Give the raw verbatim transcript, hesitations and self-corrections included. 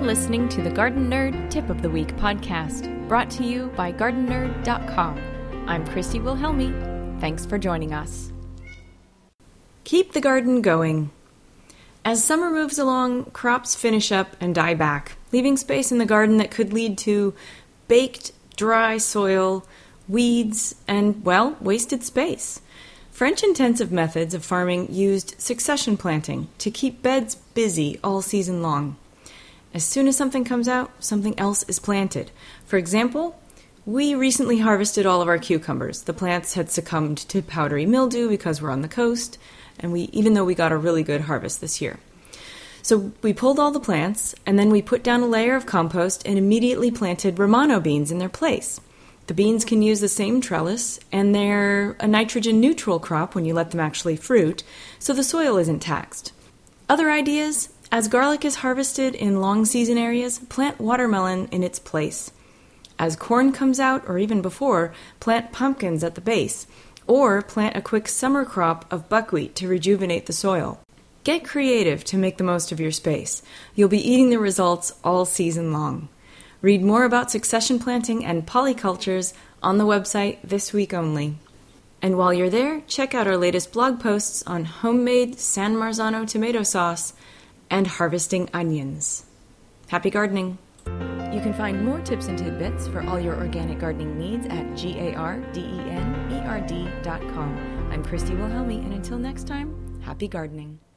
listening to the Garden Nerd Tip of the Week podcast, brought to you by garden nerd dot com. I'm Christy Wilhelmi. Thanks for joining us. Keep the garden going. As summer moves along, crops finish up and die back, leaving space in the garden that could lead to baked, dry soil, weeds, and, well, wasted space. French intensive methods of farming used succession planting to keep beds busy all season long. As soon as something comes out, something else is planted. For example, we recently harvested all of our cucumbers. The plants had succumbed to powdery mildew because we're on the coast, and we even though we got a really good harvest this year. So we pulled all the plants, and then we put down a layer of compost and immediately planted Romano beans in their place. The beans can use the same trellis, and they're a nitrogen-neutral crop when you let them actually fruit, so the soil isn't taxed. Other ideas? As garlic is harvested in long-season areas, plant watermelon in its place. As corn comes out, or even before, plant pumpkins at the base, or plant a quick summer crop of buckwheat to rejuvenate the soil. Get creative to make the most of your space. You'll be eating the results all season long. Read more about succession planting and polycultures on the website this week only. And while you're there, check out our latest blog posts on homemade San Marzano tomato sauce and harvesting onions. Happy gardening! You can find more tips and tidbits for all your organic gardening needs at gardenerd dot com. I'm Christy Wilhelmi, and until next time, happy gardening.